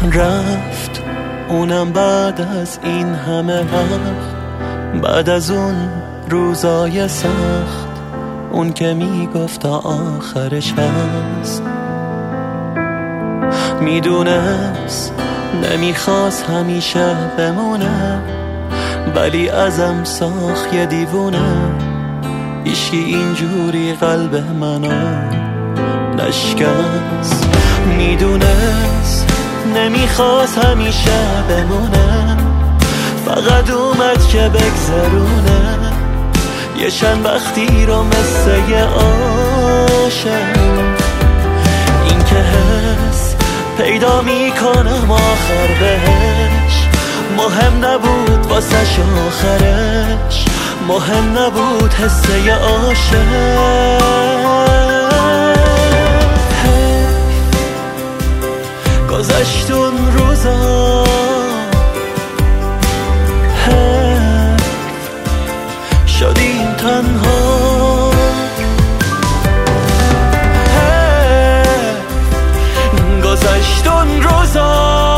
رفت اونم بعد از این همه وقت، بعد از اون روزای سخت، اون که میگفت تا آخرش هست. میدونست نمیخواست همیشه بمونه، ولی ازم ساخت یه دیوونه. هیچکی اینجوری قلب منو نشکست. میدونست نمیخواست همیشه بمونه، فقط اومد که بگذرونه یه چند وقتی رو مثل یه عاشق. این که حس پیدا میکنم آخر بهش، مهم نبود واسش آخرش، مهم نبود حس یه عاشق. گذشت اون روزا، شدیم تنها، گذشت اون روزا،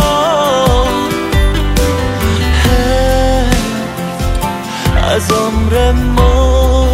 از عمر ما.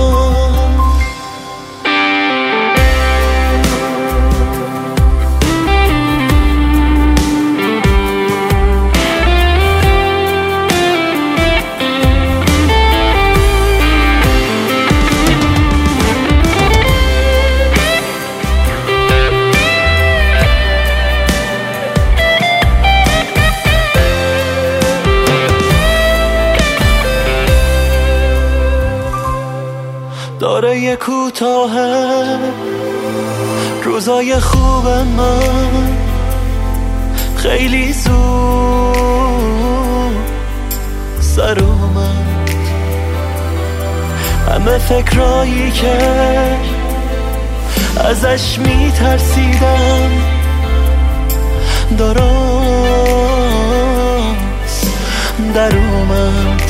داره یه کوتاهه روزای خوب من، خیلی زود سر اومد. همه فکرایی که ازش میترسیدم درست در اومد.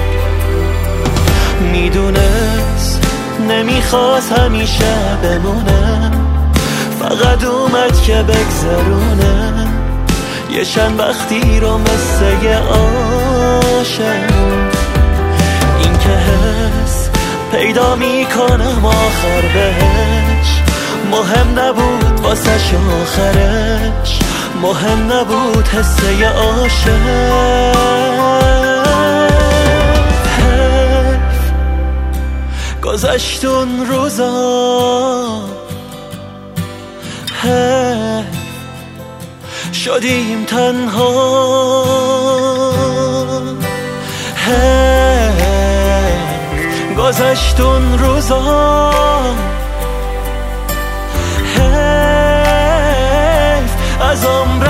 میدونست نمیخواست همیشه بمونه، فقط اومد که بگذرونه یه چند وقتی رو مثل یه عاشق. این که حس پیدا میکنم آخر بهش، مهم نبود واسش آخرش، مهم نبود حس یه عاشق. گذشت اون روزا، شدیم تنها، گذشت اون روزا، از عمر